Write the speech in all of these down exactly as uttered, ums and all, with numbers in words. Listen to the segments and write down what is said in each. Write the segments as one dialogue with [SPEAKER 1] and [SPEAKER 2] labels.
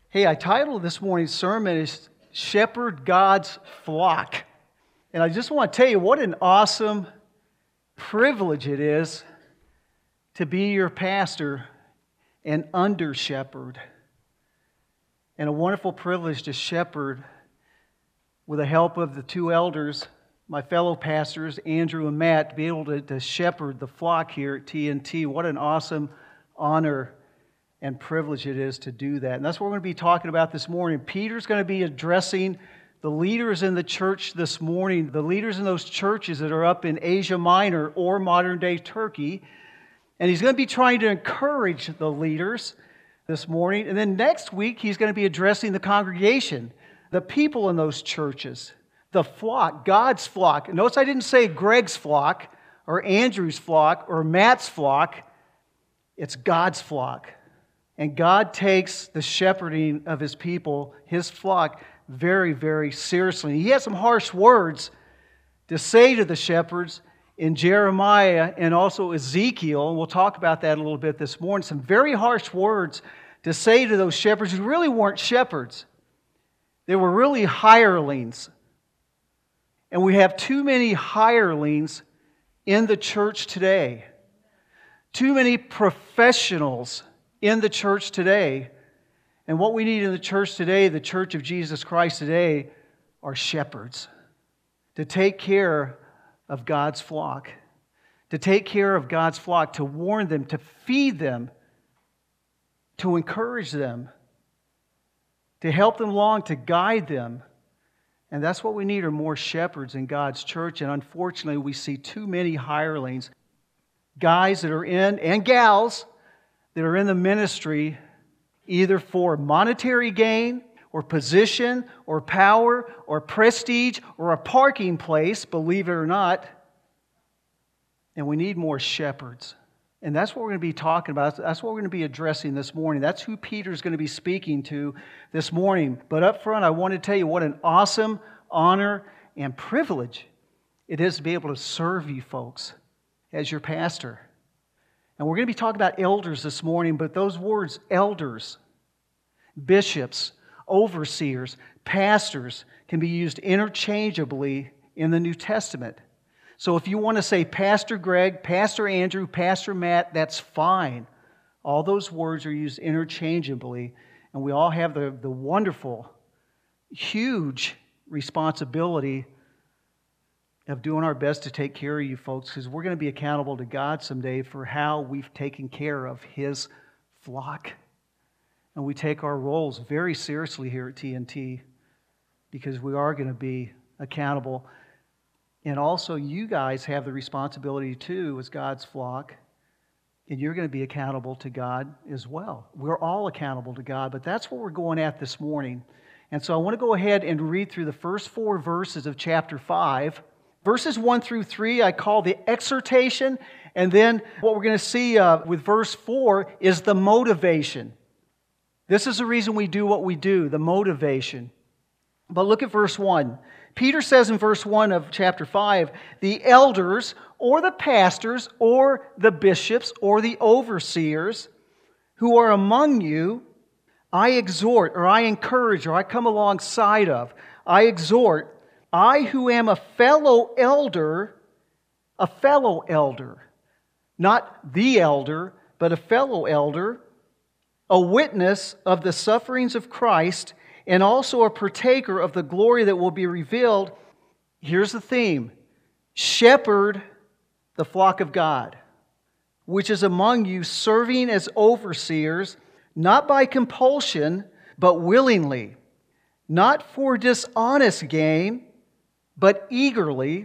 [SPEAKER 1] Hey, I titled this morning's sermon is Shepherd God's Flock. And I just want to tell you what an awesome privilege it is to be your pastor and under shepherd. And a wonderful privilege to shepherd with the help of the two elders, my fellow pastors, Andrew and Matt, to be able to, to shepherd the flock here at T N T. What an awesome honor and privilege it is to do that. And that's what we're going to be talking about this morning. Peter's going to be addressing the leaders in the church this morning, the leaders in those churches that are up in Asia Minor or modern-day Turkey. And he's going to be trying to encourage the leaders this morning. And then next week, he's going to be addressing the congregation, the people in those churches, the flock, God's flock. Notice I didn't say Greg's flock or Andrew's flock or Matt's flock. It's God's flock. And God takes the shepherding of His people, His flock, very, very seriously. He has some harsh words to say to the shepherds in Jeremiah and also Ezekiel, and we'll talk about that a little bit this morning. Some very harsh words to say to those shepherds who really weren't shepherds. They were really hirelings. And we have too many hirelings in the church today. Too many professionals in the church today. And what we need in the church today, the church of Jesus Christ today, are shepherds to take care of God's flock, to take care of God's flock, to warn them, to feed them, to encourage them, to help them along, to guide them. And that's what we need, are more shepherds in God's church. And unfortunately, we see too many hirelings, guys that are in, and gals, that are in the ministry either for monetary gain or position or power or prestige or a parking place, believe it or not. And we need more shepherds. And that's what we're going to be talking about. That's what we're going to be addressing this morning. That's who Peter's going to be speaking to this morning. But up front, I want to tell you what an awesome honor and privilege it is to be able to serve you folks as your pastor. And we're going to be talking about elders this morning, but those words, elders, bishops, overseers, pastors, can be used interchangeably in the New Testament. So if you want to say Pastor Greg, Pastor Andrew, Pastor Matt, that's fine. All those words are used interchangeably, and we all have the, the wonderful, huge responsibility of doing our best to take care of you folks, because we're going to be accountable to God someday for how we've taken care of His flock. And we take our roles very seriously here at T N T, because we are going to be accountable. And also, you guys have the responsibility too as God's flock, and you're going to be accountable to God as well. We're all accountable to God, but that's what we're going at this morning. And so I want to go ahead and read through the first four verses of chapter five. Verses one through three I call the exhortation, and then what we're going to see uh, with verse four is the motivation. This is the reason we do what we do, the motivation. But look at verse one. Peter says in verse one of chapter five, the elders or the pastors or the bishops or the overseers who are among you, I exhort or I encourage or I come alongside of, I exhort, I who am a fellow elder, a fellow elder, not the elder, but a fellow elder, a witness of the sufferings of Christ, and also a partaker of the glory that will be revealed. Here's the theme: shepherd the flock of God, which is among you, serving as overseers, not by compulsion, but willingly, not for dishonest gain, but eagerly,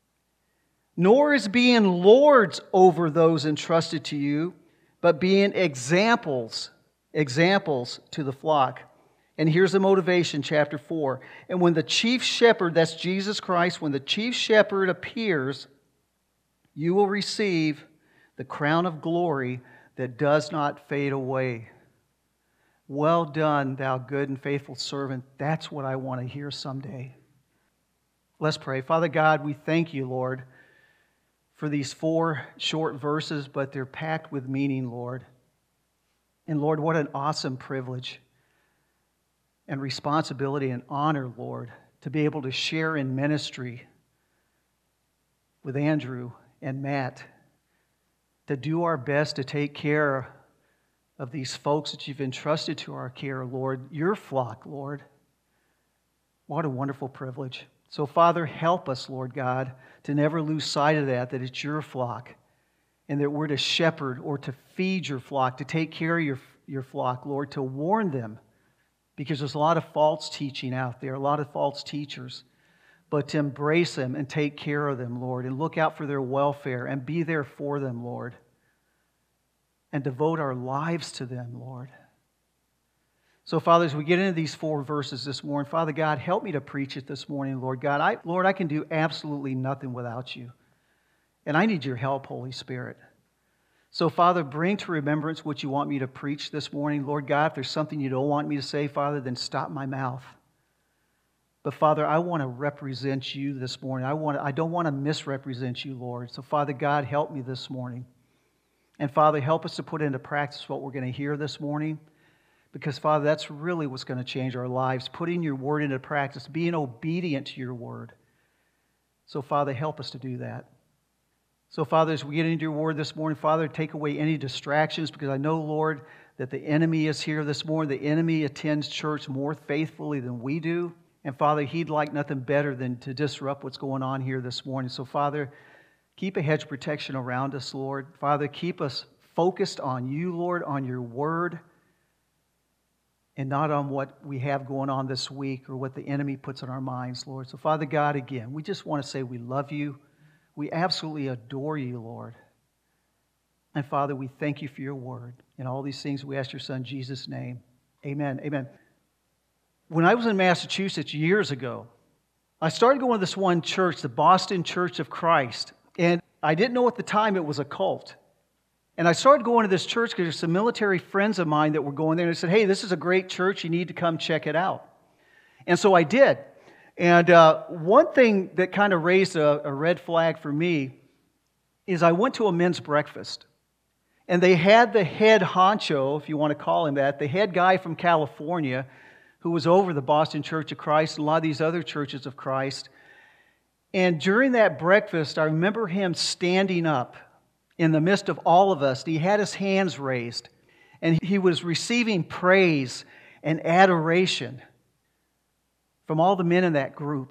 [SPEAKER 1] nor as being lords over those entrusted to you, but being examples, examples to the flock. And here's the motivation, chapter four. And when the chief shepherd, that's Jesus Christ, when the chief shepherd appears, you will receive the crown of glory that does not fade away. Well done, thou good and faithful servant. That's what I want to hear someday. Let's pray. Father God, we thank you, Lord, for these four short verses, but they're packed with meaning, Lord. And Lord, what an awesome privilege and responsibility and honor, Lord, to be able to share in ministry with Andrew and Matt, to do our best to take care of these folks that you've entrusted to our care, Lord, your flock, Lord. What a wonderful privilege. So, Father, help us, Lord God, to never lose sight of that, that it's your flock, and that we're to shepherd or to feed your flock, to take care of your, your flock, Lord, to warn them, because there's a lot of false teaching out there, a lot of false teachers, but to embrace them and take care of them, Lord, and look out for their welfare and be there for them, Lord, and devote our lives to them, Lord. So, Father, as we get into these four verses this morning, Father God, help me to preach it this morning, Lord God. I, Lord, I can do absolutely nothing without you, and I need your help, Holy Spirit. So, Father, bring to remembrance what you want me to preach this morning. Lord God, if there's something you don't want me to say, Father, then stop my mouth. But, Father, I want to represent you this morning. I, want to, I don't want to misrepresent you, Lord. So, Father God, help me this morning. And, Father, help us to put into practice what we're going to hear this morning. Because, Father, that's really what's going to change our lives, putting your word into practice, being obedient to your word. So, Father, help us to do that. So, Father, as we get into your word this morning, Father, take away any distractions, because I know, Lord, that the enemy is here this morning. The enemy attends church more faithfully than we do. And, Father, he'd like nothing better than to disrupt what's going on here this morning. So, Father, keep a hedge of protection around us, Lord. Father, keep us focused on you, Lord, on your word, and not on what we have going on this week or what the enemy puts in our minds, Lord. So, Father God, again, we just want to say we love you. We absolutely adore you, Lord. And, Father, we thank you for your word. And all these things we ask your Son, Jesus' name. Amen. Amen. When I was in Massachusetts years ago, I started going to this one church, the Boston Church of Christ. And I didn't know at the time it was a cult. And I started going to this church because there's some military friends of mine that were going there. And I said, hey, this is a great church. You need to come check it out. And so I did. And uh, one thing that kind of raised a, a red flag for me is I went to a men's breakfast. And they had the head honcho, if you want to call him that, the head guy from California who was over the Boston Church of Christ and a lot of these other churches of Christ. And during that breakfast, I remember him standing up in the midst of all of us. He had his hands raised, and he was receiving praise and adoration from all the men in that group.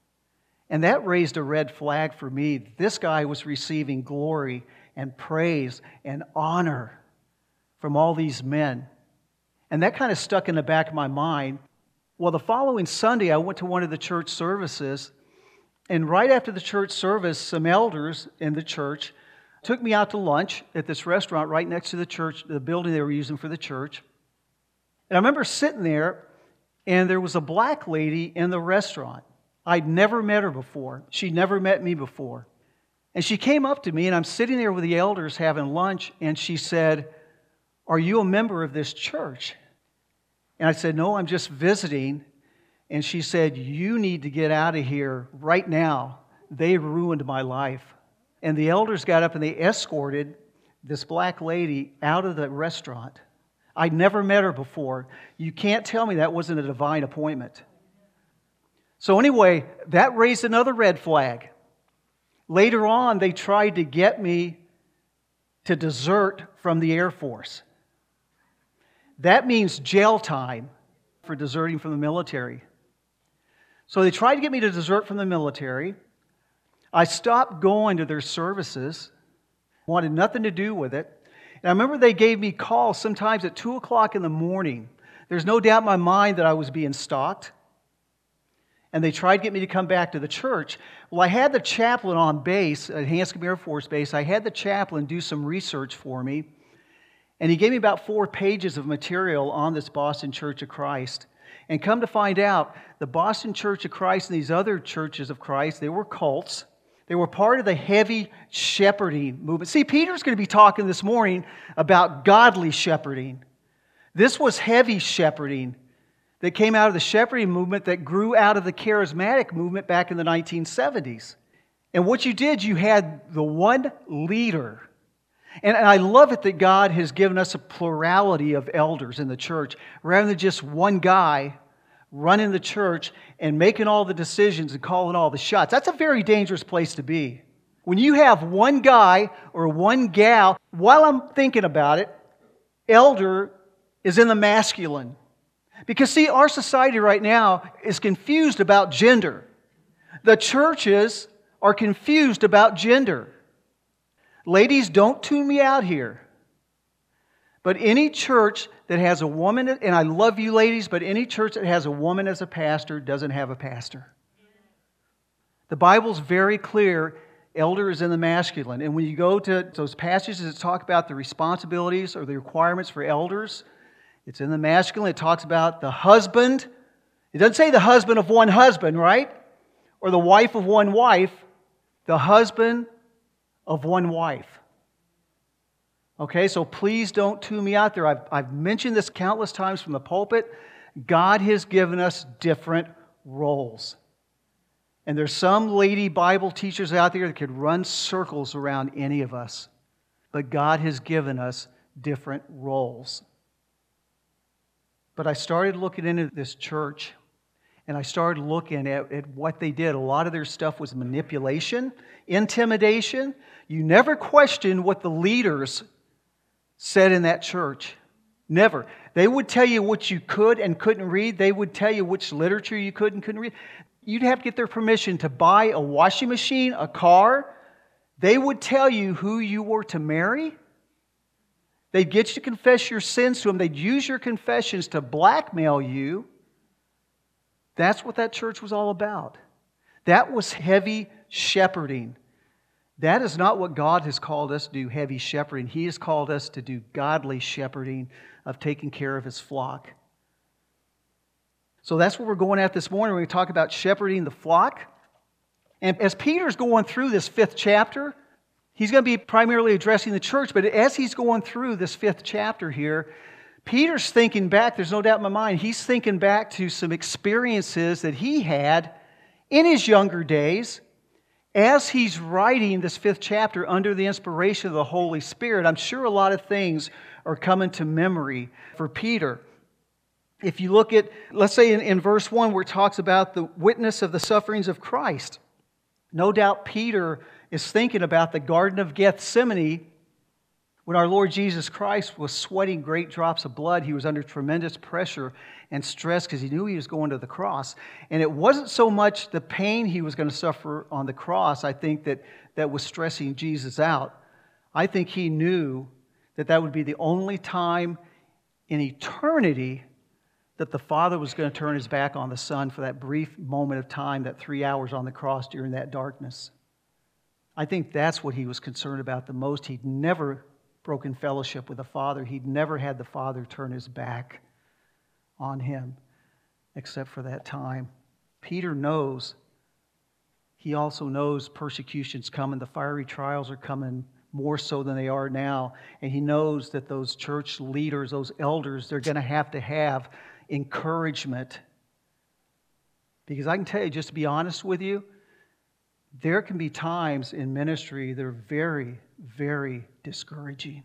[SPEAKER 1] And that raised a red flag for me. This guy was receiving glory and praise and honor from all these men. And that kind of stuck in the back of my mind. Well, the following Sunday, I went to one of the church services, and right after the church service, some elders in the church took me out to lunch at this restaurant right next to the church, the building they were using for the church. And I remember sitting there, and there was a black lady in the restaurant. I'd never met her before. She'd never met me before. And she came up to me, and I'm sitting there with the elders having lunch, and she said, "Are you a member of this church?" And I said, "No, I'm just visiting." And she said, "You need to get out of here right now. They ruined my life." And the elders got up and they escorted this black lady out of the restaurant. I'd never met her before. You can't tell me that wasn't a divine appointment. So anyway, that raised another red flag. Later on, they tried to get me to desert from the Air Force. That means jail time for deserting from the military. So they tried to get me to desert from the military. I stopped going to their services, wanted nothing to do with it. And I remember they gave me calls sometimes at two o'clock in the morning. There's no doubt in my mind that I was being stalked. And they tried to get me to come back to the church. Well, I had the chaplain on base at Hanscom Air Force Base. I had the chaplain do some research for me. And he gave me about four pages of material on this Boston Church of Christ. And come to find out, the Boston Church of Christ and these other churches of Christ, they were cults. They were part of the heavy shepherding movement. See, Peter's going to be talking this morning about godly shepherding. This was heavy shepherding that came out of the shepherding movement that grew out of the charismatic movement back in the nineteen seventies. And what you did, you had the one leader. And I love it that God has given us a plurality of elders in the church rather than just one guy running the church and making all the decisions and calling all the shots. That's a very dangerous place to be. When you have one guy or one gal, while I'm thinking about it, elder is in the masculine. Because see, our society right now is confused about gender. The churches are confused about gender. Ladies, don't tune me out here. But any church that has a woman, and I love you ladies, but any church that has a woman as a pastor doesn't have a pastor. The Bible's very clear, elder is in the masculine. And when you go to those passages that talk about the responsibilities or the requirements for elders, it's in the masculine. It talks about the husband. It doesn't say the husband of one husband, right? Or the wife of one wife. The husband of one wife. Okay, so please don't tune me out there. I've, I've mentioned this countless times from the pulpit. God has given us different roles. And there's some lady Bible teachers out there that could run circles around any of us. But God has given us different roles. But I started looking into this church, and I started looking at, at what they did. A lot of their stuff was manipulation, intimidation. You never questioned what the leaders said in that church. Never. They would tell you what you could and couldn't read. They would tell you which literature you could and couldn't read. You'd have to get their permission to buy a washing machine, a car. They would tell you who you were to marry. They'd get you to confess your sins to them. They'd use your confessions to blackmail you. That's what that church was all about. That was heavy shepherding. That is not what God has called us to do, heavy shepherding. He has called us to do godly shepherding of taking care of His flock. So that's what we're going at this morning. We're going to talk about shepherding the flock. And as Peter's going through this fifth chapter, he's going to be primarily addressing the church, but as he's going through this fifth chapter here, Peter's thinking back, there's no doubt in my mind, he's thinking back to some experiences that he had in his younger days. As he's writing this fifth chapter under the inspiration of the Holy Spirit, I'm sure a lot of things are coming to memory for Peter. If you look at, let's say in, in verse one where it talks about the witness of the sufferings of Christ, no doubt Peter is thinking about the Garden of Gethsemane when our Lord Jesus Christ was sweating great drops of blood. He was under tremendous pressure and stress because he knew he was going to the cross. And it wasn't so much the pain he was going to suffer on the cross, I think, that, that was stressing Jesus out. I think he knew that that would be the only time in eternity that the Father was going to turn His back on the Son for that brief moment of time, that three hours on the cross during that darkness. I think that's what he was concerned about the most. He'd never broken fellowship with the Father. He'd never had the Father turn His back on him except for that time. Peter knows. He also knows persecution's coming. The fiery trials are coming more so than they are now. And he knows that those church leaders, those elders, they're going to have to have encouragement. Because I can tell you, just to be honest with you, there can be times in ministry that are very, very discouraging.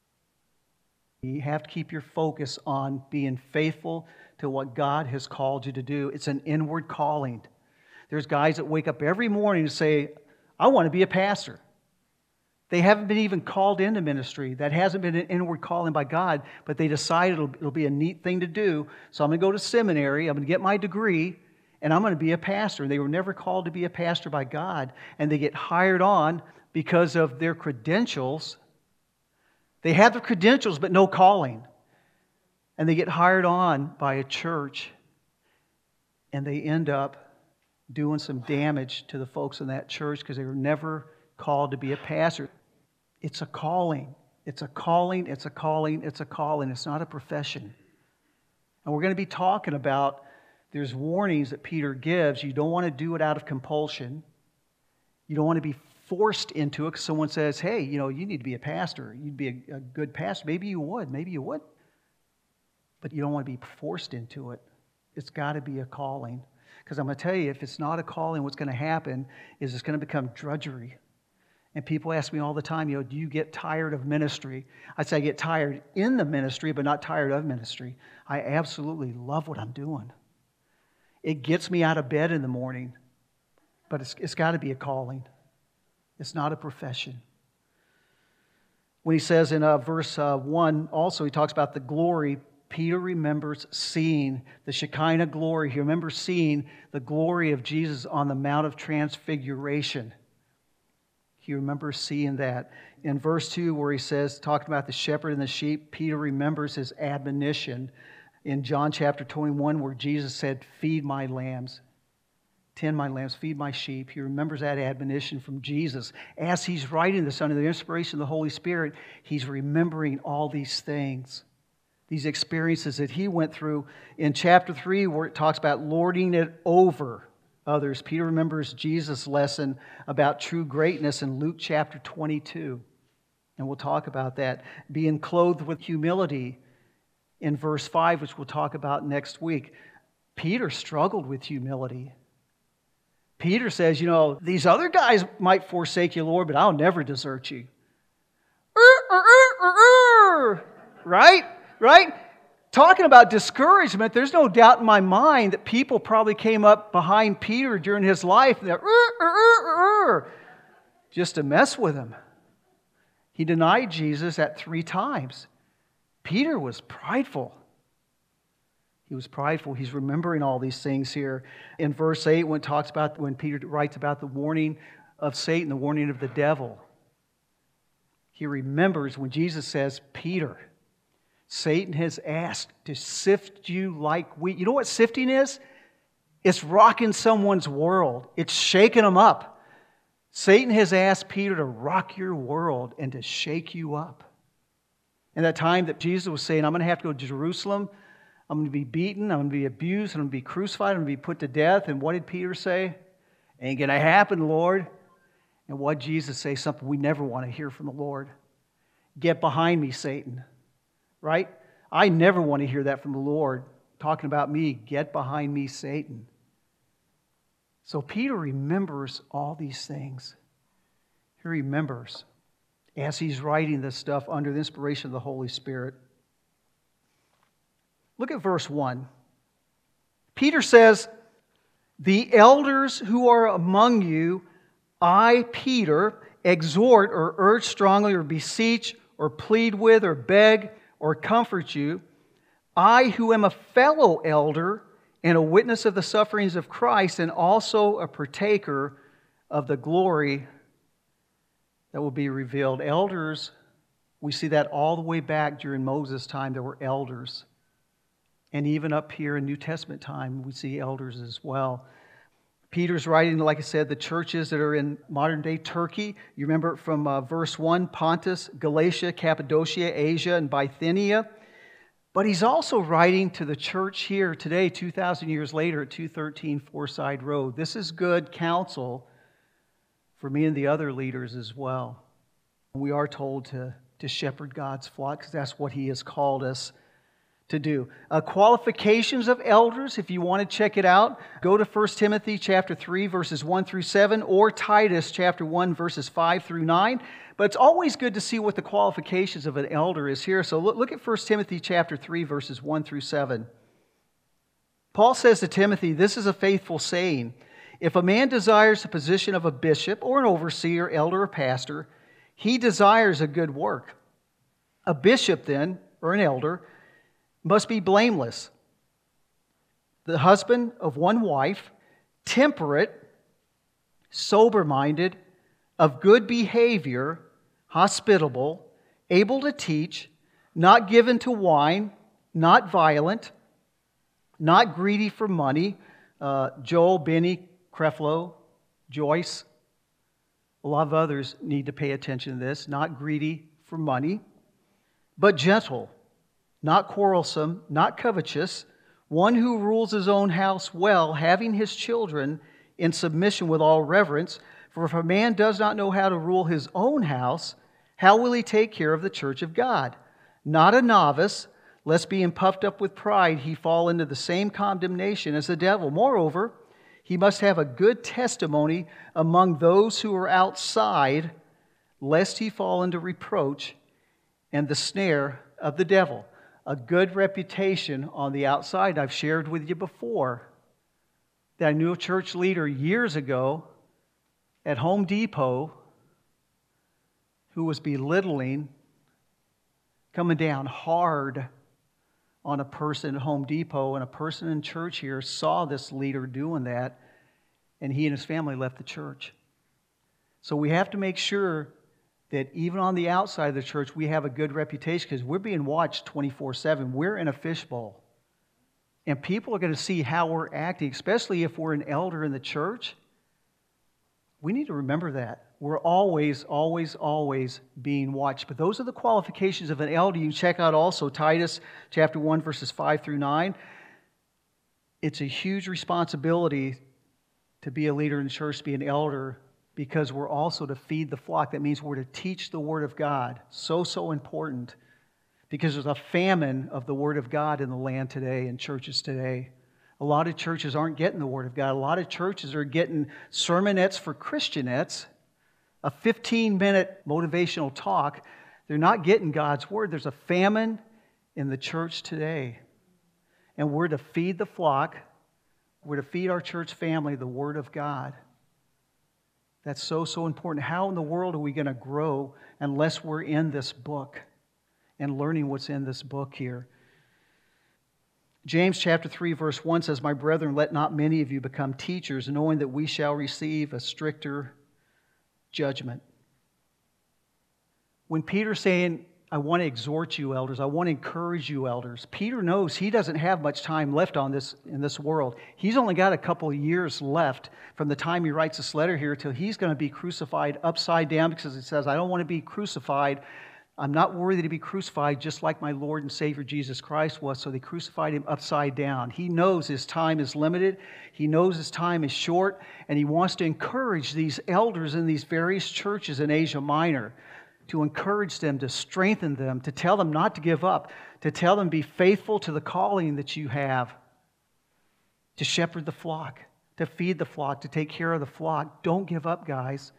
[SPEAKER 1] You have to keep your focus on being faithful to what God has called you to do. It's an inward calling. There's guys that wake up every morning and say, I want to be a pastor. They haven't been even called into ministry. That hasn't been an inward calling by God, but they decided it'll, it'll be a neat thing to do. So I'm going to go to seminary, I'm going to get my degree, and I'm going to be a pastor. And they were never called to be a pastor by God. And they get hired on because of their credentials. They have the credentials, but no calling. And they get hired on by a church. And they end up doing some damage to the folks in that church because they were never called to be a pastor. It's a calling. It's a calling. It's a calling. It's a calling. It's not a profession. And we're going to be talking about, there's warnings that Peter gives. You don't want to do it out of compulsion. You don't want to be forced into it because someone says, hey, you know, you need to be a pastor. You'd be a, a good pastor. Maybe you would. Maybe you would. But you don't want to be forced into it. It's got to be a calling. Because I'm going to tell you, if it's not a calling, what's going to happen is it's going to become drudgery. And people ask me all the time, you know, do you get tired of ministry? I say I get tired in the ministry, but not tired of ministry. I absolutely love what I'm doing. It gets me out of bed in the morning. But it's, it's got to be a calling. It's not a profession. When he says in uh, verse uh, one, also he talks about the glory, Peter remembers seeing the Shekinah glory. He remembers seeing the glory of Jesus on the Mount of Transfiguration. He remembers seeing that. In verse two, where he says, talking about the shepherd and the sheep, Peter remembers his admonition in John chapter twenty-one, where Jesus said, feed my lambs, tend my lambs, feed my sheep. He remembers that admonition from Jesus. As he's writing this under the inspiration of the Holy Spirit, he's remembering all these things, these experiences that he went through. In chapter three, where it talks about lording it over others, Peter remembers Jesus' lesson about true greatness in Luke chapter twenty-two. And we'll talk about that. Being clothed with humility in verse five, which we'll talk about next week. Peter struggled with humility. Peter says, you know, these other guys might forsake you, Lord, but I'll never desert you. Er, er, er, er, er. Right? Right? Talking about discouragement, there's no doubt in my mind that people probably came up behind Peter during his life and they're, er, er, er, er, just to mess with him. He denied Jesus at three times. Peter was prideful. He was prideful. He's remembering all these things here. In verse eight, when it talks about, when Peter writes about the warning of Satan, the warning of the devil, he remembers when Jesus says, Peter, Satan has asked to sift you like wheat. You know what sifting is? It's rocking someone's world. It's shaking them up. Satan has asked Peter to rock your world and to shake you up. And that time that Jesus was saying, I'm going to have to go to Jerusalem. I'm going to be beaten. I'm going to be abused. I'm going to be crucified. I'm going to be put to death. And what did Peter say? Ain't going to happen, Lord. And what did Jesus say? Something we never want to hear from the Lord. Get behind me, Satan. Right? I never want to hear that from the Lord. Talking about me, get behind me, Satan. So Peter remembers all these things. He remembers as he's writing this stuff under the inspiration of the Holy Spirit. Look at verse one. Peter says, the elders who are among you, I, Peter, exhort or urge strongly or beseech or plead with or beg or comfort you, I who am a fellow elder and a witness of the sufferings of Christ and also a partaker of the glory that will be revealed. Elders, we see that all the way back during Moses' time, there were elders. And even up here in New Testament time, we see elders as well. Peter's writing, like I said, the churches that are in modern-day Turkey. You remember from uh, verse one, Pontus, Galatia, Cappadocia, Asia, and Bithynia. But he's also writing to the church here today, two thousand years later, at two thirteen Foreside Road. This is good counsel for me and the other leaders as well. We are told to, to shepherd God's flock because that's what He has called us to do. Uh, qualifications of elders, if you want to check it out, go to First Timothy chapter three, verses one through seven, or Titus chapter one, verses five through nine. But it's always good to see what the qualifications of an elder is here. So look, look at First Timothy chapter three, verses one through seven. Paul says to Timothy, this is a faithful saying. If a man desires the position of a bishop or an overseer, elder, or pastor, he desires a good work. A bishop then, or an elder, must be blameless, the husband of one wife, temperate, sober-minded, of good behavior, hospitable, able to teach, not given to wine, not violent, not greedy for money. Uh, Joel, Benny, Creflo, Joyce, a lot of others need to pay attention to this. Not greedy for money, but gentle, not quarrelsome, not covetous, one who rules his own house well, having his children in submission with all reverence. For if a man does not know how to rule his own house, how will he take care of the church of God? Not a novice, lest being puffed up with pride he fall into the same condemnation as the devil. Moreover, he must have a good testimony among those who are outside, lest he fall into reproach and the snare of the devil. A good reputation on the outside. I've shared with you before that I knew a church leader years ago at Home Depot who was belittling, coming down hard on a person at Home Depot, and a person in church here saw this leader doing that, and he and his family left the church. So we have to make sure that even on the outside of the church, we have a good reputation, because we're being watched twenty-four seven. We're in a fishbowl. And people are going to see how we're acting, especially if we're an elder in the church. We need to remember that. We're always, always, always being watched. But those are the qualifications of an elder. You can check out also Titus chapter one, verses five through nine. It's a huge responsibility to be a leader in the church, to be an elder, because we're also to feed the flock. That means we're to teach the Word of God. So, so important. Because there's a famine of the Word of God in the land today, in churches today. A lot of churches aren't getting the Word of God. A lot of churches are getting sermonettes for Christianettes, a fifteen-minute motivational talk. They're not getting God's Word. There's a famine in the church today. And we're to feed the flock. We're to feed our church family the Word of God. That's so, so important. How in the world are we going to grow unless we're in this book and learning what's in this book here? James chapter three, verse one says, "My brethren, let not many of you become teachers, knowing that we shall receive a stricter judgment." When Peter's saying, "I want to exhort you, elders. I want to encourage you, elders," Peter knows he doesn't have much time left on this in this world. He's only got a couple of years left from the time he writes this letter here till he's going to be crucified upside down, because he says, "I don't want to be crucified. I'm not worthy to be crucified just like my Lord and Savior Jesus Christ was." So they crucified him upside down. He knows his time is limited. He knows his time is short. And he wants to encourage these elders in these various churches in Asia Minor, to encourage them, to strengthen them, to tell them not to give up, to tell them be faithful to the calling that you have, to shepherd the flock, to feed the flock, to take care of the flock. Don't give up, guys.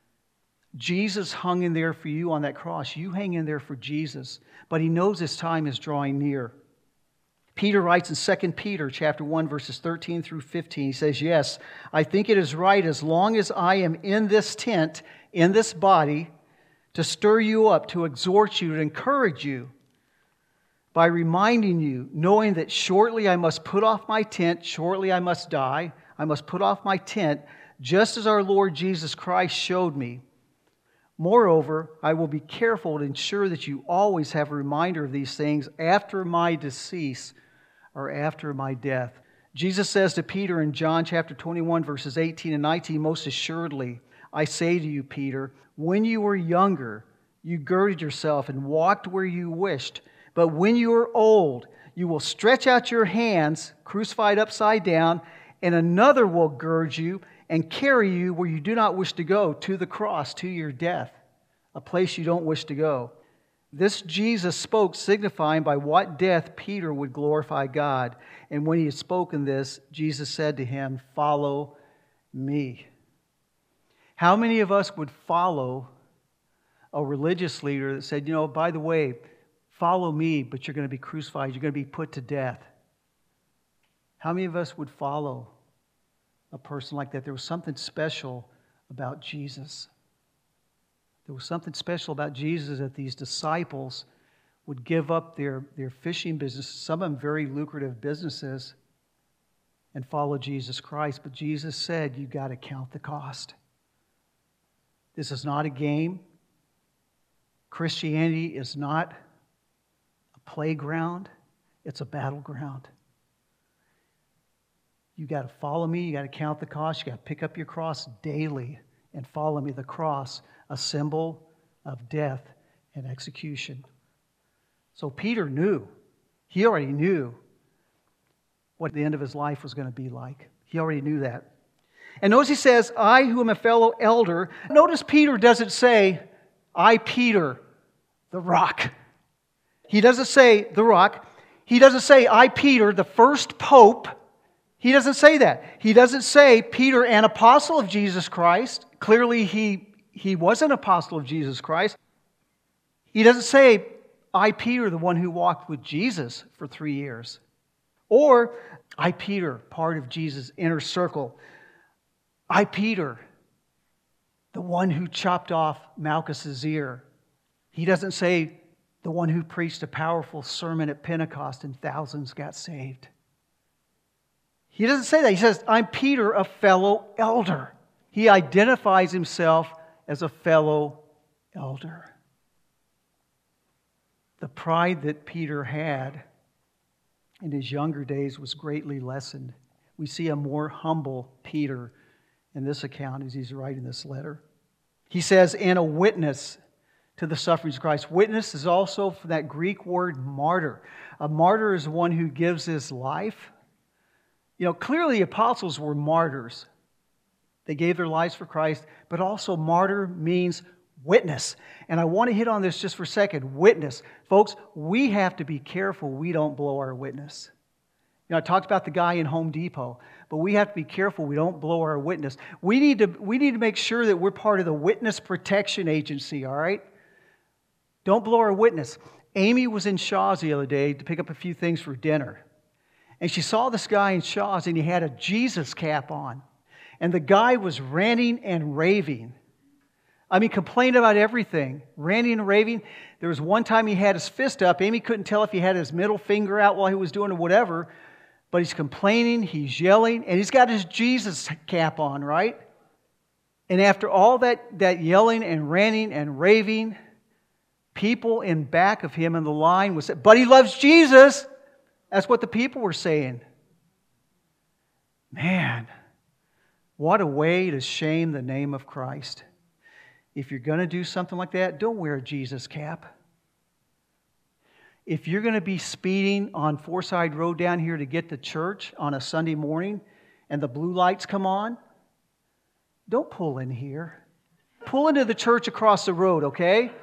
[SPEAKER 1] Jesus hung in there for you on that cross. You hang in there for Jesus. But he knows his time is drawing near. Peter writes in Second Peter chapter one, verses thirteen through fifteen. He says, "Yes, I think it is right, as long as I am in this tent, in this body, to stir you up, to exhort you, to encourage you, by reminding you, knowing that shortly I must put off my tent, shortly I must die, I must put off my tent, just as our Lord Jesus Christ showed me. Moreover, I will be careful to ensure that you always have a reminder of these things after my decease or after my death." Jesus says to Peter in John chapter twenty-one, verses eighteen and nineteen, "Most assuredly, I say to you, Peter, when you were younger, you girded yourself and walked where you wished. But when you are old, you will stretch out your hands, crucified upside down, and another will gird you and carry you where you do not wish to go, to the cross, to your death, a place you don't wish to go." This Jesus spoke, signifying by what death Peter would glorify God. And when he had spoken this, Jesus said to him, "Follow me." How many of us would follow a religious leader that said, "You know, by the way, follow me, but you're going to be crucified, you're going to be put to death"? How many of us would follow a person like that? There was something special about Jesus. There was something special about Jesus that these disciples would give up their, their fishing business, some of them very lucrative businesses, and follow Jesus Christ. But Jesus said, you've got to count the cost. This is not a game. Christianity is not a playground. It's a battleground. You got to follow me. You got to count the cost. You got to pick up your cross daily and follow me. The cross, a symbol of death and execution. So Peter knew. He already knew what the end of his life was going to be like. He already knew that. And notice he says, "I who am a fellow elder." Notice Peter doesn't say, "I, Peter, the rock." He doesn't say the rock. He doesn't say, "I, Peter, the first pope." He doesn't say that. He doesn't say, "Peter, an apostle of Jesus Christ." Clearly, he, he was an apostle of Jesus Christ. He doesn't say, "I, Peter, the one who walked with Jesus for three years." Or, I, Peter, part of Jesus' inner circle. I, Peter, the one who chopped off Malchus's ear. He doesn't say the one who preached a powerful sermon at Pentecost and thousands got saved. He doesn't say that. He says, I'm Peter, a fellow elder. He identifies himself as a fellow elder. The pride that Peter had in his younger days was greatly lessened. We see a more humble Peter in this account as he's writing this letter. He says, and a witness to the sufferings of Christ. Witness is also from that Greek word martyr. A martyr is one who gives his life. You know, clearly the apostles were martyrs. They gave their lives for Christ, but also martyr means witness. And I want to hit on this just for a second. Witness. Folks, we have to be careful we don't blow our witness. You know, I talked about the guy in Home Depot, but we have to be careful we don't blow our witness. We need to, we need to make sure that we're part of the Witness Protection Agency, all right? Don't blow our witness. Amy was in Shaw's the other day to pick up a few things for dinner. And she saw this guy in Shaw's and he had a Jesus cap on. And the guy was ranting and raving. I mean, complaining about everything. Ranting and raving. There was one time he had his fist up. Amy couldn't tell if he had his middle finger out while he was doing it or whatever. But he's complaining, he's yelling, and he's got his Jesus cap on, right? And after all that, that yelling and ranting and raving, people in back of him in the line would say, but he loves Jesus. That's what the people were saying. Man, what a way to shame the name of Christ. If you're going to do something like that, don't wear a Jesus cap. If you're going to be speeding on Forsyth Road down here to get to church on a Sunday morning and the blue lights come on, don't pull in here. Pull into the church across the road, okay?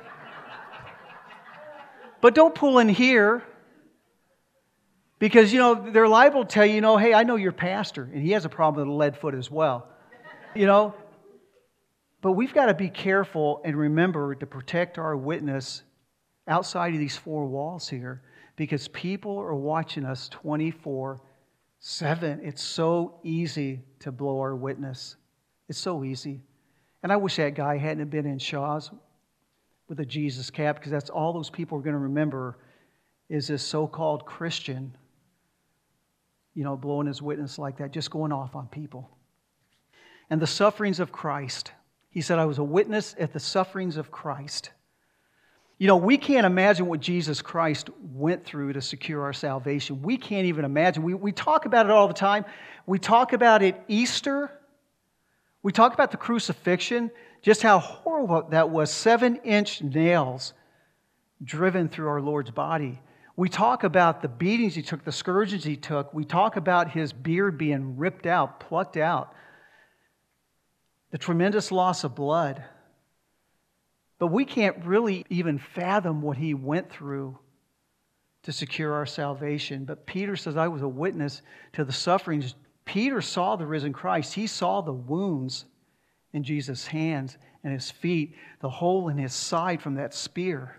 [SPEAKER 1] But don't pull in here because, you know, they're liable to tell you, you know, hey, I know your pastor, and he has a problem with a lead foot as well. You know? But we've got to be careful and remember to protect our witness outside of these four walls here because people are watching us twenty-four seven. It's so easy to blow our witness. It's so easy. And I wish that guy hadn't been in Shaw's with a Jesus cap because that's all those people are going to remember is this so-called Christian, you know, blowing his witness like that, just going off on people. And the sufferings of Christ. He said, I was a witness at the sufferings of Christ. You know, we can't imagine what Jesus Christ went through to secure our salvation. We can't even imagine. We, we talk about it all the time. We talk about it Easter. We talk about the crucifixion, just how horrible that was. Seven-inch nails driven through our Lord's body. We talk about the beatings He took, the scourgings He took. We talk about His beard being ripped out, plucked out. The tremendous loss of blood. But we can't really even fathom what He went through to secure our salvation. But Peter says, I was a witness to the sufferings. Peter saw the risen Christ. He saw the wounds in Jesus' hands and His feet, the hole in His side from that spear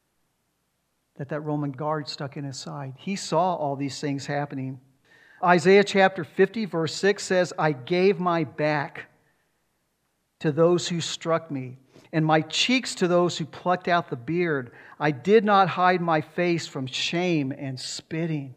[SPEAKER 1] that that Roman guard stuck in His side. He saw all these things happening. Isaiah chapter fifty, verse six says, I gave my back to those who struck me, and my cheeks to those who plucked out the beard. I did not hide my face from shame and spitting.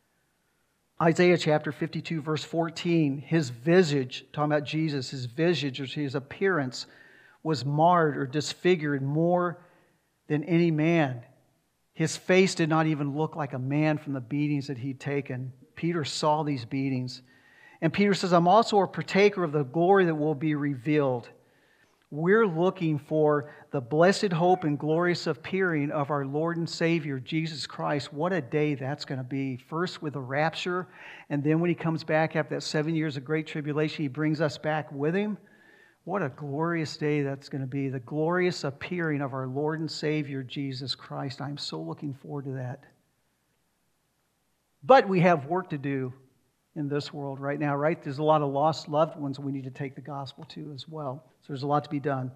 [SPEAKER 1] Isaiah chapter fifty-two, verse fourteen, His visage, talking about Jesus, His visage or His appearance was marred or disfigured more than any man. His face did not even look like a man from the beatings that He'd taken. Peter saw these beatings. And Peter says, I'm also a partaker of the glory that will be revealed. We're looking for the blessed hope and glorious appearing of our Lord and Savior, Jesus Christ. What a day that's going to be. First with the rapture, and then when He comes back after that seven years of great tribulation, He brings us back with Him. What a glorious day that's going to be. The glorious appearing of our Lord and Savior, Jesus Christ. I'm so looking forward to that. But we have work to do in this world right now, right? There's a lot of lost loved ones we need to take the gospel to as well. So there's a lot to be done.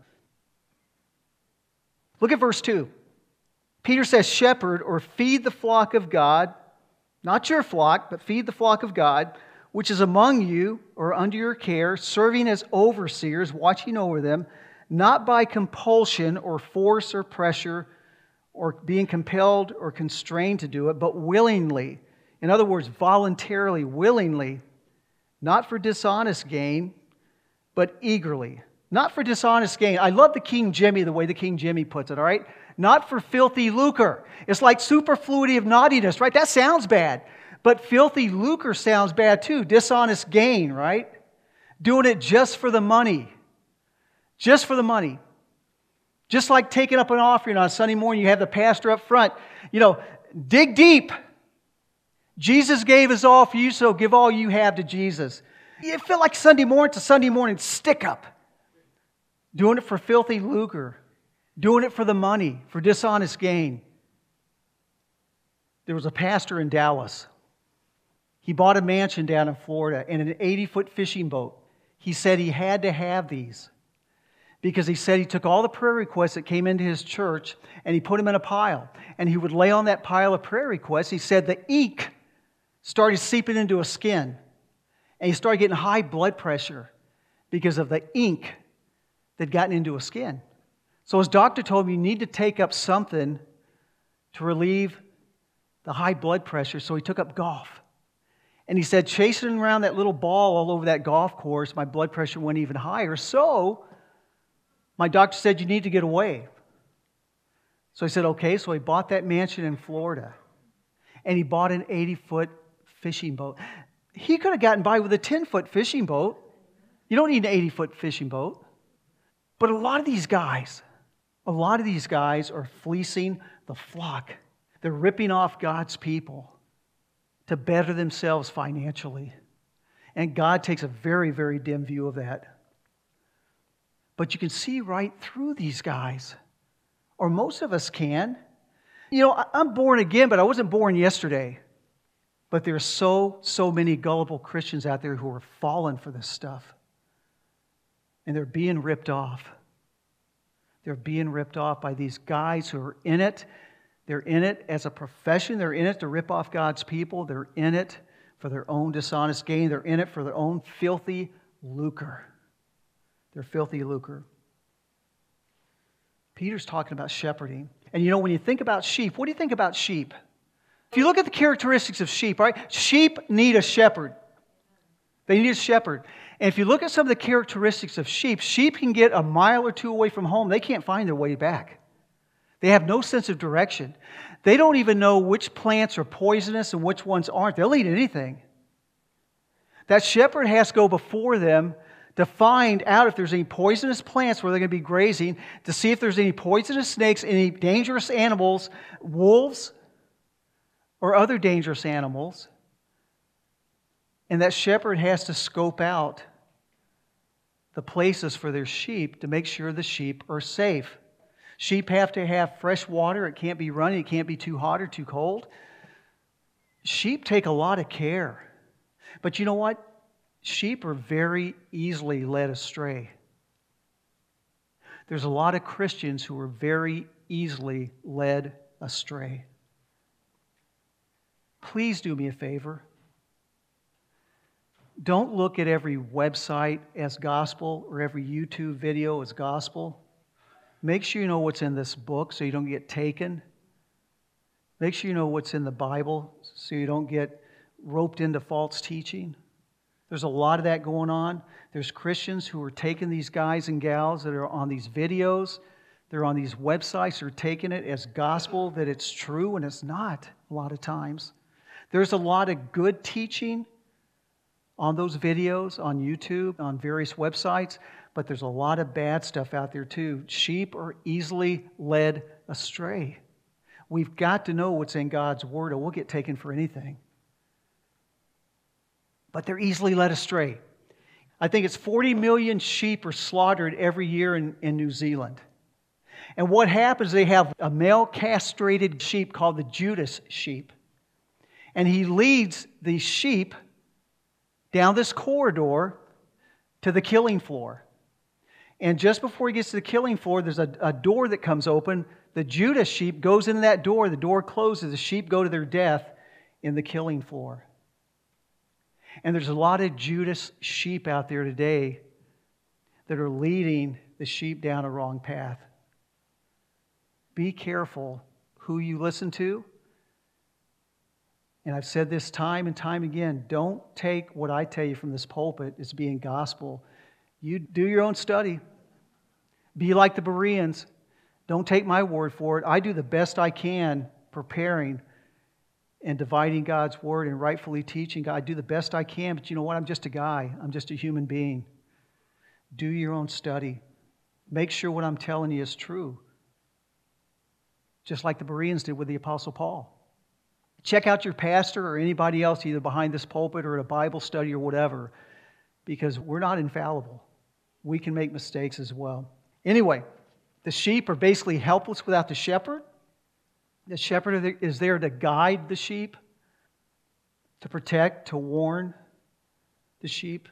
[SPEAKER 1] Look at verse two. Peter says, shepherd or feed the flock of God. not your flock, but feed the flock of God, which is among you or under your care, serving as overseers, watching over them, not by compulsion or force or pressure or being compelled or constrained to do it, but willingly. In other words, voluntarily, willingly, not for dishonest gain, but eagerly. Not for dishonest gain. I love the King Jimmy, the way the King Jimmy puts it, all right? Not for filthy lucre. It's like superfluity of naughtiness, right? That sounds bad. But filthy lucre sounds bad too. Dishonest gain, right? Doing it just for the money. Just for the money. Just like taking up an offering on Sunday morning, you have the pastor up front. You know, dig deep. Jesus gave his all for you, so give all you have to Jesus. You feel like Sunday morning to Sunday morning stick up. Doing it for filthy lucre. Doing it for the money, for dishonest gain. There was a pastor in Dallas. He bought a mansion down in Florida and an eighty-foot fishing boat. He said he had to have these because he said he took all the prayer requests that came into his church and he put them in a pile. And he would lay on that pile of prayer requests. He said the ink started seeping into his skin. And he started getting high blood pressure because of the ink that had gotten into his skin. So his doctor told him, you need to take up something to relieve the high blood pressure. So he took up golf. And he said, chasing around that little ball all over that golf course, my blood pressure went even higher. So my doctor said, you need to get away. So he said, okay. So he bought that mansion in Florida. And he bought an eighty-foot fishing boat. He could have gotten by with a ten-foot fishing boat. You don't need an eighty-foot fishing boat. But a lot of these guys, a lot of these guys are fleecing the flock. They're ripping off God's people to better themselves financially. And God takes a very, very dim view of that. But you can see right through these guys. Or most of us can. You know, I'm born again, but I wasn't born yesterday. But there are so, so many gullible Christians out there who are falling for this stuff. And they're being ripped off. They're being ripped off by these guys who are in it. They're in it as a profession. They're in it to rip off God's people. They're in it for their own dishonest gain. They're in it for their own filthy lucre. Their filthy lucre. Peter's talking about shepherding. And you know, when you think about sheep, what do you think about sheep? If you look at the characteristics of sheep, right? Sheep need a shepherd. They need a shepherd. And if you look at some of the characteristics of sheep, sheep can get a mile or two away from home. They can't find their way back. They have no sense of direction. They don't even know which plants are poisonous and which ones aren't. They'll eat anything. That shepherd has to go before them to find out if there's any poisonous plants where they're going to be grazing, to see if there's any poisonous snakes, any dangerous animals, wolves, or other dangerous animals. And that shepherd has to scope out the places for their sheep to make sure the sheep are safe. Sheep have to have fresh water. It can't be running. It can't be too hot or too cold. Sheep take a lot of care. But you know what? Sheep are very easily led astray. There's a lot of Christians who are very easily led astray. Please do me a favor. Don't look at every website as gospel or every YouTube video as gospel. Make sure you know what's in this book so you don't get taken. Make sure you know what's in the Bible so you don't get roped into false teaching. There's a lot of that going on. There's Christians who are taking these guys and gals that are on these videos. They're on these websites. They're taking it as gospel, that it's true, and it's not a lot of times. There's a lot of good teaching on those videos, on YouTube, on various websites, but there's a lot of bad stuff out there too. Sheep are easily led astray. We've got to know what's in God's Word or we'll get taken for anything. But they're easily led astray. I think it's forty million sheep are slaughtered every year in, in New Zealand. And what happens, they have a male castrated sheep called the Judas sheep. And he leads the sheep down this corridor to the killing floor. And just before he gets to the killing floor, there's a, a door that comes open. The Judas sheep goes into that door. The door closes. The sheep go to their death in the killing floor. And there's a lot of Judas sheep out there today that are leading the sheep down a wrong path. Be careful who you listen to. And I've said this time and time again, don't take what I tell you from this pulpit as being gospel. You do your own study. Be like the Bereans. Don't take my word for it. I do the best I can preparing and dividing God's word and rightfully teaching God. I do the best I can, but you know what? I'm just a guy. I'm just a human being. Do your own study. Make sure what I'm telling you is true. Just like the Bereans did with the Apostle Paul. Check out your pastor or anybody else either behind this pulpit or at a Bible study or whatever, because we're not infallible. We can make mistakes as well. Anyway, the sheep are basically helpless without the shepherd. The shepherd is there to guide the sheep, to protect, to warn the sheep.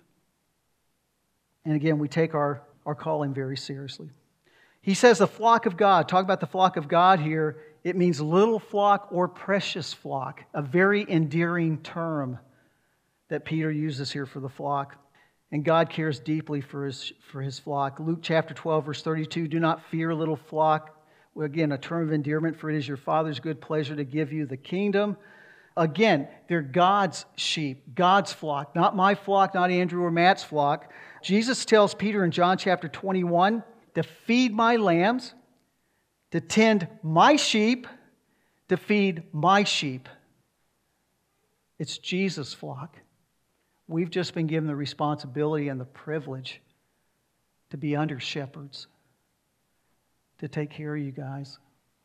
[SPEAKER 1] And again, we take our, our calling very seriously. He says the flock of God. Talk about the flock of God here. It means little flock or precious flock, a very endearing term that Peter uses here for the flock. And God cares deeply for his, for his flock. Luke chapter twelve, verse thirty-two, do not fear, little flock. Well, again, a term of endearment, for it is your Father's good pleasure to give you the kingdom. Again, they're God's sheep, God's flock, not my flock, not Andrew or Matt's flock. Jesus tells Peter in John chapter twenty-one to feed my lambs, to tend my sheep, to feed my sheep. It's Jesus' flock. We've just been given the responsibility and the privilege to be under shepherds, to take care of you guys.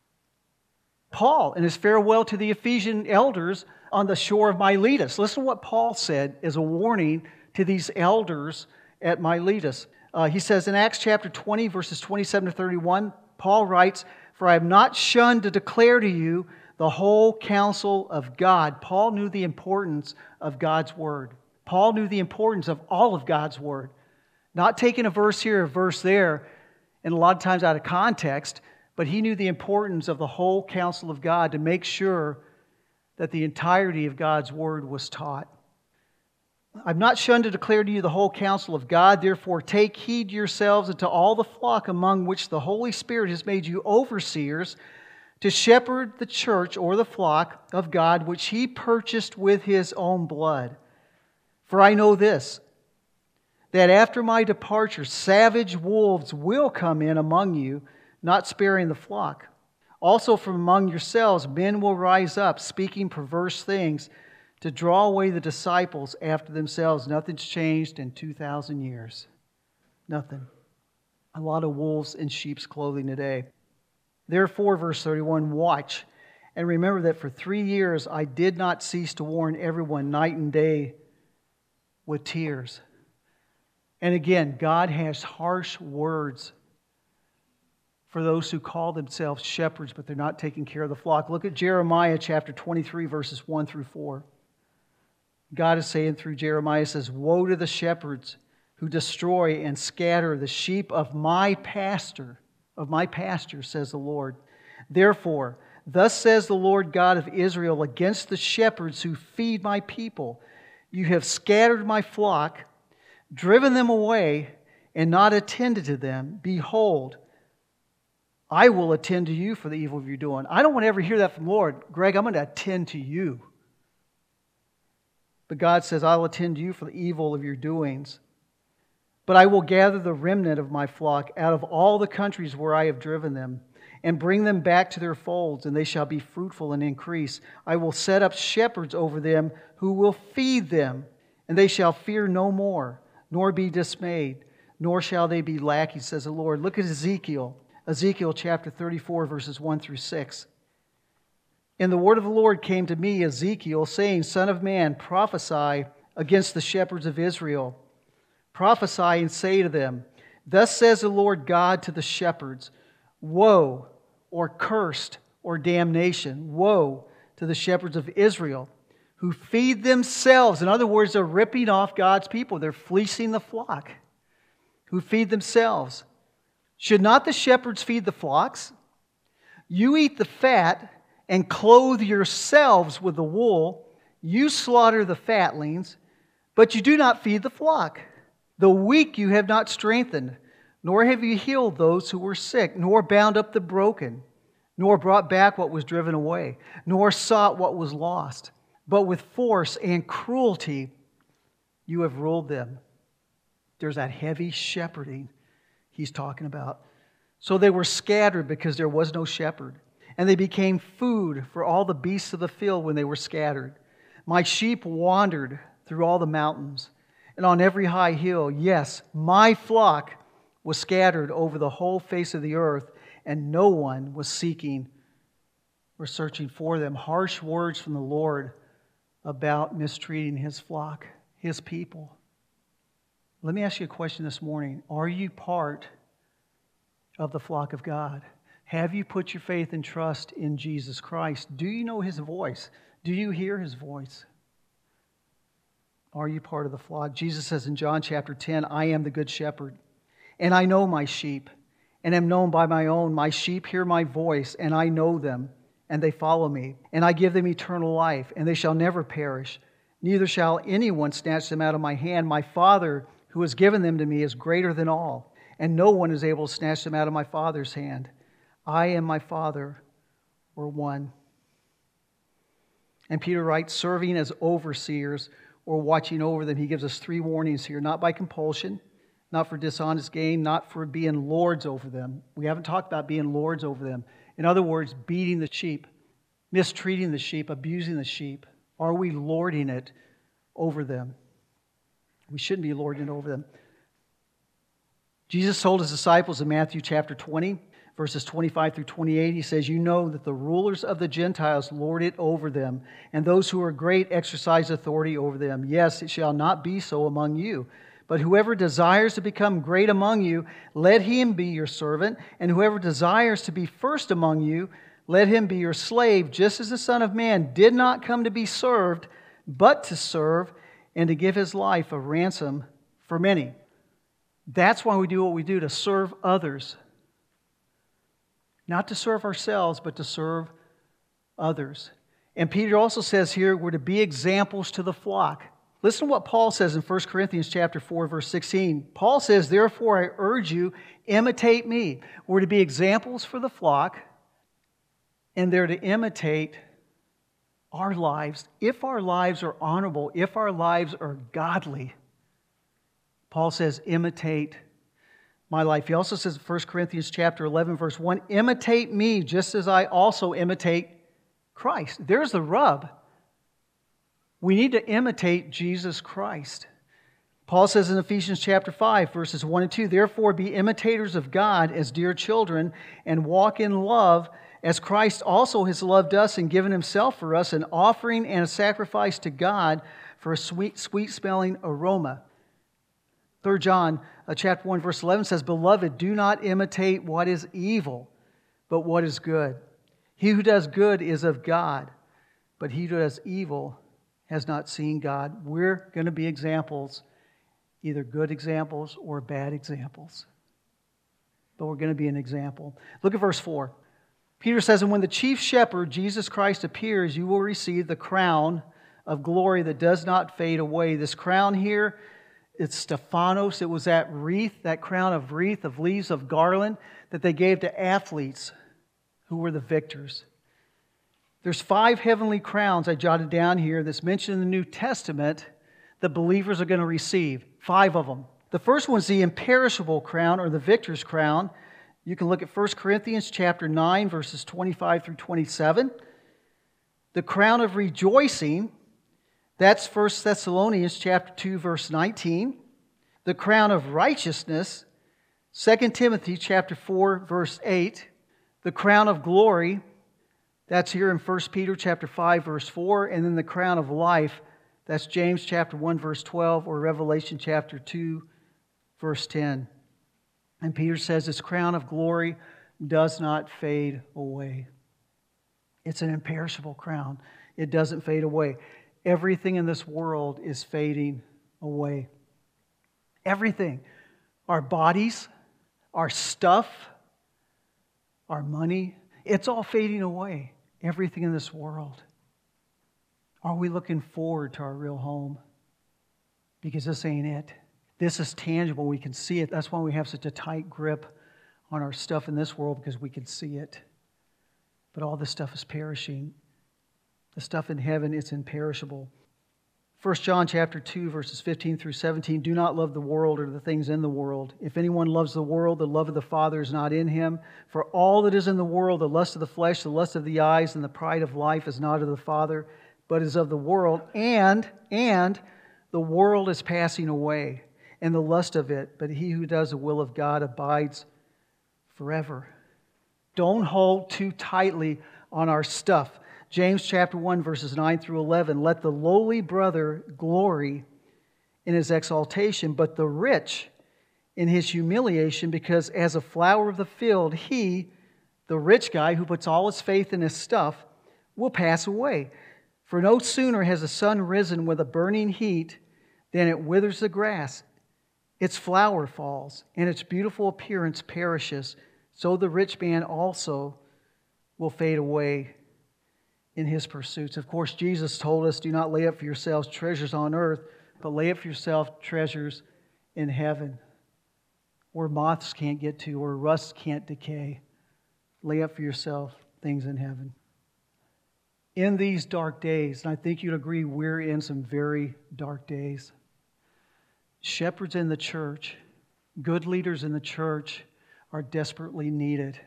[SPEAKER 1] Paul, in his farewell to the Ephesian elders on the shore of Miletus, listen to what Paul said as a warning to these elders at Miletus. Uh, he says in Acts chapter twenty, verses twenty-seven to thirty-one, Paul writes, "For I have not shunned to declare to you the whole counsel of God." Paul knew the importance of God's word. Paul knew the importance of all of God's word. Not taking a verse here, a verse there, and a lot of times out of context, but he knew the importance of the whole counsel of God to make sure that the entirety of God's word was taught. "I've not shunned to declare to you the whole counsel of God. Therefore, take heed yourselves and to all the flock among which the Holy Spirit has made you overseers, to shepherd the church or the flock of God, which He purchased with His own blood. For I know this, that after my departure, savage wolves will come in among you, not sparing the flock. Also from among yourselves, men will rise up, speaking perverse things, to draw away the disciples after themselves." Nothing's changed in two thousand years. Nothing. A lot of wolves in sheep's clothing today. "Therefore," verse thirty-one, "watch, and remember that for three years I did not cease to warn everyone night and day with tears." And again, God has harsh words for those who call themselves shepherds, but they're not taking care of the flock. Look at Jeremiah chapter twenty-three, verses one through four. God is saying through Jeremiah, says, "Woe to the shepherds who destroy and scatter the sheep of my pasture, of my pasture, says the Lord. Therefore, thus says the Lord God of Israel against the shepherds who feed my people, you have scattered my flock, driven them away, and not attended to them. Behold, I will attend to you for the evil you're doing." I don't want to ever hear that from the Lord. Greg, I'm going to attend to you. But God says, "I'll attend to you for the evil of your doings. But I will gather the remnant of my flock out of all the countries where I have driven them, and bring them back to their folds, and they shall be fruitful and increase. I will set up shepherds over them who will feed them, and they shall fear no more, nor be dismayed, nor shall they be lacking, says the Lord." Look at Ezekiel. Ezekiel chapter thirty-four, verses one through six. "And the word of the Lord came to me, Ezekiel, saying, Son of man, prophesy against the shepherds of Israel. Prophesy and say to them, Thus says the Lord God to the shepherds, Woe, or cursed, or damnation, woe to the shepherds of Israel, who feed themselves." In other words, they're ripping off God's people. They're fleecing the flock. Who feed themselves. "Should not the shepherds feed the flocks? You eat the fat and clothe yourselves with the wool. You slaughter the fatlings, but you do not feed the flock. The weak you have not strengthened, nor have you healed those who were sick, nor bound up the broken, nor brought back what was driven away, nor sought what was lost. But with force and cruelty you have ruled them. There's that heavy shepherding he's talking about. So they were scattered because there was no shepherd, and they became food for all the beasts of the field when they were scattered. My sheep wandered through all the mountains and on every high hill. Yes, my flock was scattered over the whole face of the earth, and no one was seeking or searching for them. Harsh words from the Lord about mistreating His flock, His people. Let me ask you a question this morning. Are you part of the flock of God? Have you put your faith and trust in Jesus Christ? Do you know His voice? Do you hear His voice? Are you part of the flock? Jesus says in John chapter ten, I am the good shepherd, and I know my sheep, and am known by my own. My sheep hear my voice, and I know them, and they follow me. And I give them eternal life, and they shall never perish. Neither shall anyone snatch them out of my hand. My Father, who has given them to me, is greater than all, and no one is able to snatch them out of my Father's hand. I and my Father were one. And Peter writes, serving as overseers or watching over them. He gives us three warnings here. Not by compulsion, not for dishonest gain, not for being lords over them. We haven't talked about being lords over them. In other words, beating the sheep, mistreating the sheep, abusing the sheep. Are we lording it over them? We shouldn't be lording it over them. Jesus told His disciples in Matthew chapter twenty, verses twenty-five through twenty-eight, He says, you know that the rulers of the Gentiles lord it over them, and those who are great exercise authority over them. Yes, it shall not be so among you. But whoever desires to become great among you, let him be your servant. And whoever desires to be first among you, let him be your slave, just as the Son of Man did not come to be served, but to serve and to give His life a ransom for many. That's why we do what we do, to serve others. Not to serve ourselves, but to serve others. And Peter also says here, we're to be examples to the flock. Listen to what Paul says in First Corinthians chapter four, verse sixteen. Paul says, therefore I urge you, imitate me. We're to be examples for the flock, and they're to imitate our lives. If our lives are honorable, if our lives are godly, Paul says, imitate my life. He also says in First Corinthians chapter eleven, verse one, imitate me just as I also imitate Christ. There's the rub. We need to imitate Jesus Christ. Paul says in Ephesians chapter five, verses one and two, therefore be imitators of God as dear children, and walk in love as Christ also has loved us and given Himself for us, an offering and a sacrifice to God for a sweet, sweet-smelling aroma. Third John uh, chapter one, verse eleven says, beloved, do not imitate what is evil, but what is good. He who does good is of God, but he who does evil has not seen God. We're going to be examples, either good examples or bad examples. But we're going to be an example. Look at verse four. Peter says, and when the chief shepherd, Jesus Christ, appears, you will receive the crown of glory that does not fade away. This crown here, it's Stephanos. It was that wreath, that crown of wreath of leaves of garland that they gave to athletes who were the victors. There's five heavenly crowns I jotted down here that's mentioned in the New Testament that believers are going to receive. Five of them. The first one's the imperishable crown, or the victor's crown. You can look at First Corinthians chapter nine, verses twenty-five through twenty-seven. The crown of rejoicing, that's First Thessalonians chapter two, verse nineteen. The crown of righteousness, Second Timothy chapter four, verse eight. The crown of glory, that's here in First Peter chapter five, verse four. And then the crown of life, that's James chapter one, verse twelve, or Revelation chapter two, verse ten. And Peter says this crown of glory does not fade away. It's an imperishable crown. It doesn't fade away. Everything in this world is fading away. Everything. Our bodies, our stuff, our money, it's all fading away. Everything in this world. Are we looking forward to our real home? Because this ain't it. This is tangible. We can see it. That's why we have such a tight grip on our stuff in this world, because we can see it. But all this stuff is perishing. The stuff in heaven, it's imperishable. First John chapter two, verses fifteen through seventeen, do not love the world or the things in the world. If anyone loves the world, the love of the Father is not in him. For all that is in the world, the lust of the flesh, the lust of the eyes, and the pride of life is not of the Father, but is of the world. And, and the world is passing away, and the lust of it, but he who does the will of God abides forever. Don't hold too tightly on our stuff. James chapter one, verses nine through eleven, let the lowly brother glory in his exaltation, but the rich in his humiliation, because as a flower of the field, he, the rich guy who puts all his faith in his stuff, will pass away. For no sooner has the sun risen with a burning heat than it withers the grass. Its flower falls, and its beautiful appearance perishes. So the rich man also will fade away in his pursuits. Of course, Jesus told us, do not lay up for yourselves treasures on earth, but lay up for yourself treasures in heaven, where moths can't get to, where rust can't decay. Lay up for yourself things in heaven. In these dark days, and I think you'd agree we're in some very dark days, shepherds in the church, good leaders in the church are desperately needed.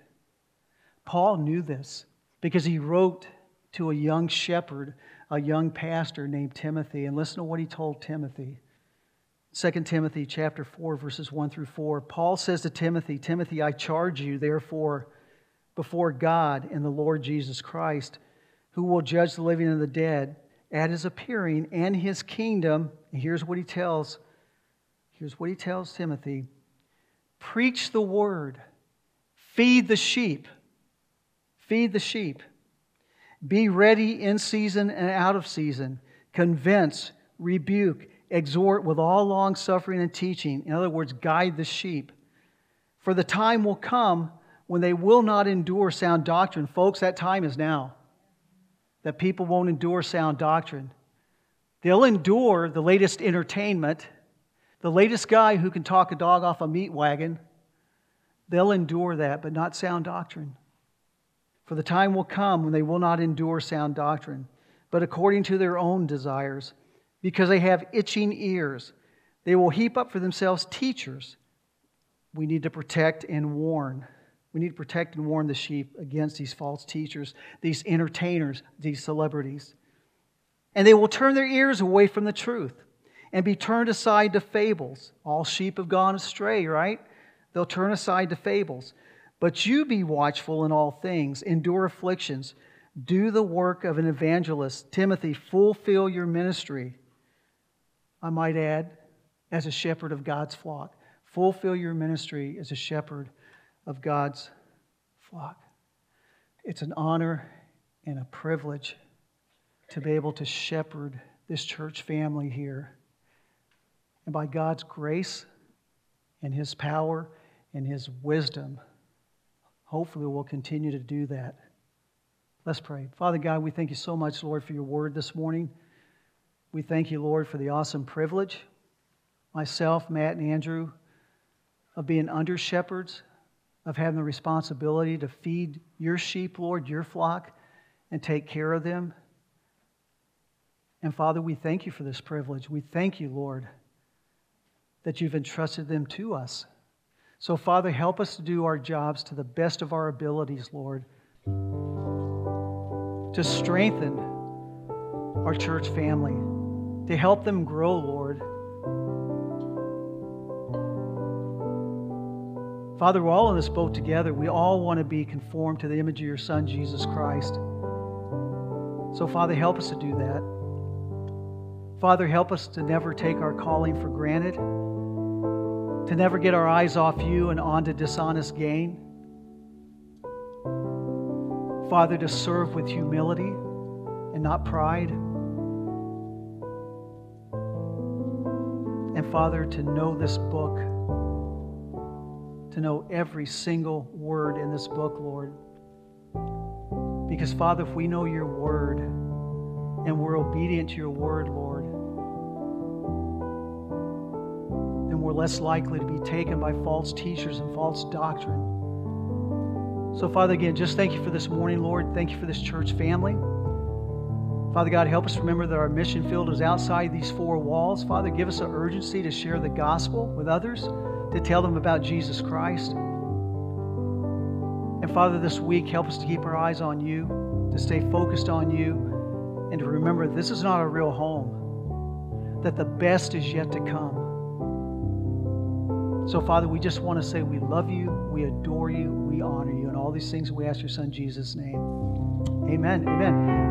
[SPEAKER 1] Paul knew this because he wrote to a young shepherd, a young pastor named Timothy. And listen to what he told Timothy. Second Timothy chapter four, verses one through four. Paul says to Timothy, Timothy, I charge you, therefore, before God and the Lord Jesus Christ, who will judge the living and the dead at his appearing and his kingdom. And here's what he tells. Here's what he tells Timothy. Preach the word. Feed the sheep. Feed the sheep. Be ready in season and out of season. Convince, rebuke, exhort with all long suffering and teaching. In other words, guide the sheep. For the time will come when they will not endure sound doctrine. Folks, that time is now. That people won't endure sound doctrine. They'll endure the latest entertainment, the latest guy who can talk a dog off a meat wagon. They'll endure that, but not sound doctrine. For the time will come when they will not endure sound doctrine, but according to their own desires, because they have itching ears, they will heap up for themselves teachers. We need to protect and warn. We need to protect and warn the sheep against these false teachers, these entertainers, these celebrities. And they will turn their ears away from the truth and be turned aside to fables. All sheep have gone astray, right? They'll turn aside to fables. But you be watchful in all things, endure afflictions, do the work of an evangelist. Timothy, fulfill your ministry. I might add, as a shepherd of God's flock. Fulfill your ministry as a shepherd of God's flock. It's an honor and a privilege to be able to shepherd this church family here. And by God's grace and His power and His wisdom, hopefully we'll continue to do that. Let's pray. Father God, we thank you so much, Lord, for your word this morning. We thank you, Lord, for the awesome privilege, myself, Matt, and Andrew, of being under shepherds, of having the responsibility to feed your sheep, Lord, your flock, and take care of them. And Father, we thank you for this privilege. We thank you, Lord, that you've entrusted them to us. So, Father, help us to do our jobs to the best of our abilities, Lord, to strengthen our church family, to help them grow, Lord. Father, we're all in this boat together. We all want to be conformed to the image of your Son, Jesus Christ. So, Father, help us to do that. Father, help us to never take our calling for granted, to never get our eyes off you and onto dishonest gain. Father, to serve with humility and not pride. And Father, to know this book, to know every single word in this book, Lord. Because Father, if we know your word, and we're obedient to your word, Lord, then we're less likely to be taken by false teachers and false doctrine. So, Father, again, just thank you for this morning, Lord. Thank you for this church family. Father God, help us remember that our mission field is outside these four walls. Father, give us an urgency to share the gospel with others, to tell them about Jesus Christ. And Father, this week, help us to keep our eyes on you, to stay focused on you, and to remember this is not our real home, that the best is yet to come. So, Father, we just want to say we love you, we adore you, we honor you, and all these things we ask your Son, Jesus' name. Amen. Amen.